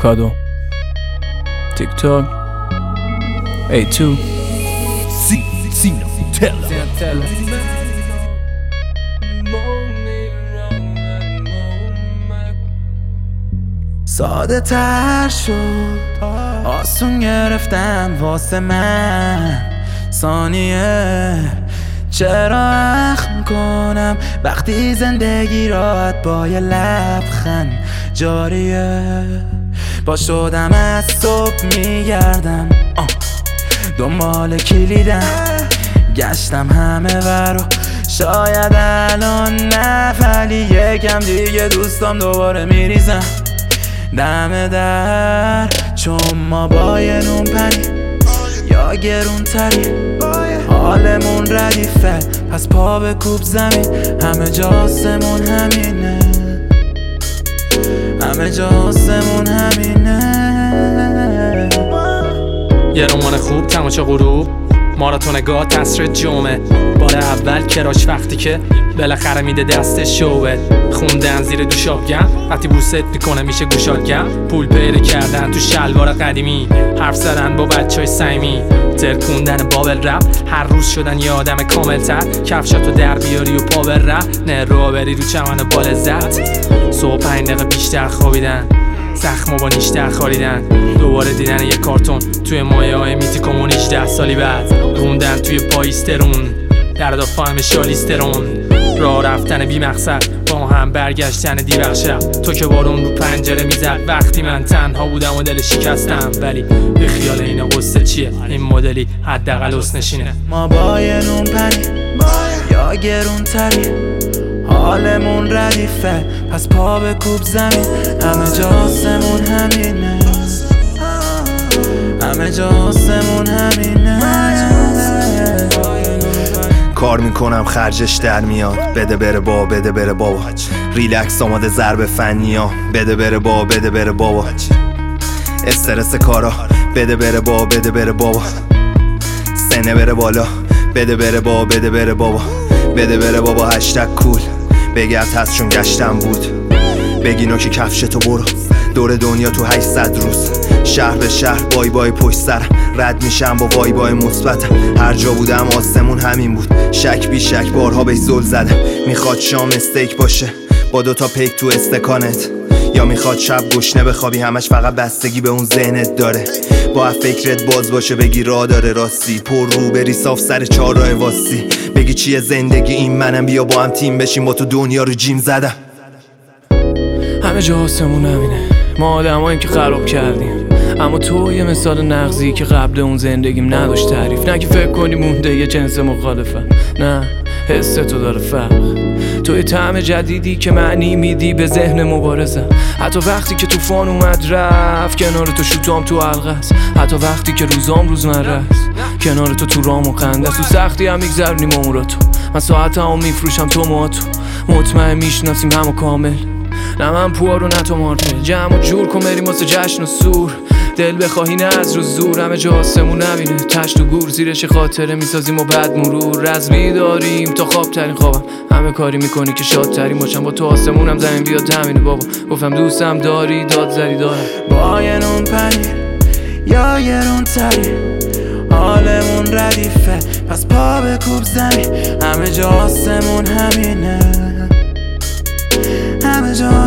کادو تیک تاک A2 سینا تل ساده تر شد آسون گرفتن واسه من ثانیه چرا اخم کنم وقتی زندگی راحت با یه لبخند جاریه با شدم از صبح میگردم دنبال کلیدم گشتم همه ورا شاید الان نه ولی یکم دیگه دوستام دوباره میریزم دم در چون ما با یه نون پنی یا گرون تری حالمون ردیفه پس پا به کوب زمین همه جا آسمون همینه همه جا آسمون همینه یه رمان خوب تماشا غروب ماراتون گاه تصر جمعه بار اول کراش وقتی که بالاخره میده دست شوه خوندن زیر دوشابگم وقتی بوست میکنه میشه گوشالگم پول پیدا کردن تو شلوار قدیمی حرف زدن با بچهای سیمی ترکوندن بابل رپ هر روز شدن یه آدم کاملتر کفشاتو در بیاری و پا بر رپ نه رو بری رو چمن با لذت صبح 5 دقیقه بیشتر خوابیدن زخمو با نیشتر خاریدن دوباره دیدن یه کارتون توی مایه های میتیکمون 18 سالی بعد روندن توی پایسترون در دافاهم شالیسترون راه رفتن بی مقصد با هم برگشتن دیوق شب تو که بارون رو پنجره میزد وقتی من تنها بودم و دل شکستم ولی به خیال این قصه چیه این مدلی حداقل حسنشینه ما با یه نون پنی یا گرون تری حالمون ردیفه پس پا به کوب زمین همه جا آسمون همینه همه جا آسمون همینه کار میکنم خرجش در میاد بده بره با بده بره بابا ریلکس آماده ضرب فنیا بده بره با بده بره بابا استرس کارا بده بره با بده بره بابا سنه بره بالا بده بره با بده بره بابا بده بره بابا هشتگ کول بگرد هست چون گشتم بود بگی نوکی کفشتو برو دور دنیا تو 800 روز شهر به شهر بای بای پشت سر رد میشم با وای بای مثبت هر جا بودم آسمون همین بود شک بی شک بارها بهش زل زدم میخواد شام استیک باشه با 2 تا پیک تو استکانت یا میخواد شب گشنه بخوابی همش فقط بستگی به اون ذهنت داره با فکرت باز باشه بگی راه داره راستی پر رو بری صاف سر 4 راه واسی بگی چیه زندگی این منم بیا با هم تیم بشیم با تو دنیا رو جیم زدم همه جا آسمون همینه ما آدماییم که خراب کردیم اما تو یه مثال نغزی که قبل اون زندگیم نداشت تعریف نه که فکر کنی مونده یه جنس مخالفه نه حس تو داره فرق تو یه طعم جدیدی که معنی میدی به ذهن مبارزه حتی وقتی که طوفان اومد رفت کنار تو شوتام تو حلقه است حتی وقتی که روزام روزمره است کنار تو رام و خنده است تو سختی هم میگذرونیم عمر تو من ساعت هم میفروشم تو ما تو مطمئن میشناسیم همو کامل نه من پوارو نه تو مارتل جمع و جور کن بریم واسه جشن و سور دل بخواهی نه از رو زور همه جا آسمون نبینه تشت و گور زیرش خاطره میسازیم و بعد مرور رزمی داریم تا خواب ترین خوابم همه کاری میکنی که شاد ترین باشم با تو آسمونم زمین بیاد همینه بابا گفتم دوستم داری داد زدی دارم با یه نون پنیر یا گرون تری حالمون ردیفه پس پا به کوب زمین همه جا آسمون همینه همه جا